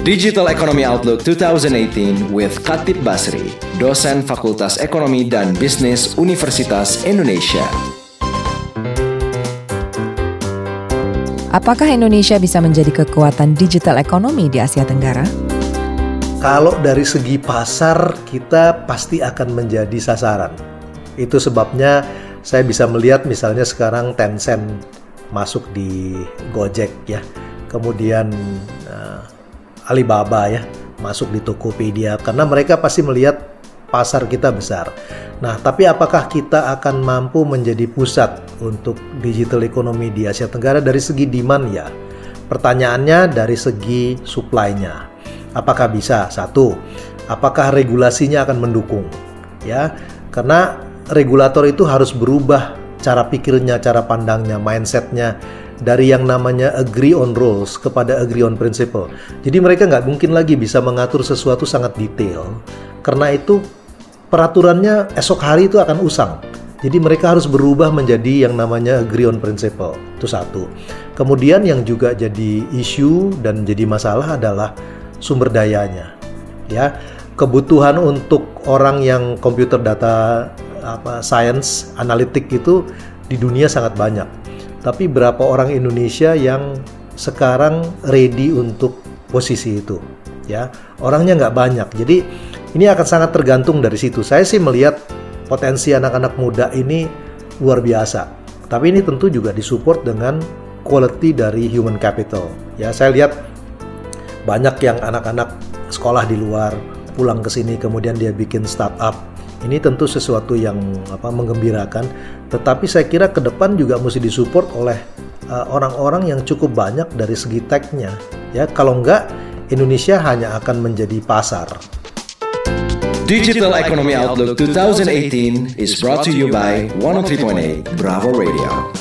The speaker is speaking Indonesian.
Digital Economy Outlook 2018 with Khatib Basri, dosen Fakultas Ekonomi dan Bisnis Universitas Indonesia. Apakah Indonesia bisa menjadi kekuatan digital ekonomi di Asia Tenggara? Kalau dari segi pasar, kita pasti akan menjadi sasaran. Itu sebabnya saya bisa melihat misalnya sekarang Tencent masuk di Gojek ya. Kemudian Alibaba ya masuk di Tokopedia karena mereka pasti melihat pasar kita besar. Nah, tapi apakah kita akan mampu menjadi pusat untuk digital ekonomi di Asia Tenggara dari segi demand ya? Pertanyaannya dari segi supply-nya. Apakah bisa? Satu, apakah regulasinya akan mendukung? Ya, karena regulator itu harus berubah cara pikirnya, cara pandangnya, mindset-nya dari yang namanya agree on rules kepada agree on principle. Jadi mereka nggak mungkin lagi bisa mengatur sesuatu sangat detail. Karena itu peraturannya esok hari itu akan usang. Jadi mereka harus berubah menjadi yang namanya agree on principle. Itu satu. Kemudian yang juga jadi isu dan jadi masalah adalah sumber dayanya. Ya, kebutuhan untuk orang yang computer data science, analitik itu di dunia sangat banyak. Tapi berapa orang Indonesia yang sekarang ready untuk posisi itu? Ya, orangnya nggak banyak. Jadi ini akan sangat tergantung dari situ. Saya sih melihat potensi anak-anak muda ini luar biasa. Tapi ini tentu juga disupport dengan quality dari human capital. Ya, saya lihat banyak yang anak-anak sekolah di luar pulang ke sini kemudian dia bikin startup. Ini tentu sesuatu yang menggembirakan, tetapi saya kira ke depan juga mesti disupport oleh orang-orang yang cukup banyak dari segi tech-nya. Ya, kalau enggak, Indonesia hanya akan menjadi pasar. Digital Economy Outlook 2018 is brought to you by 103.8 Bravo Radio.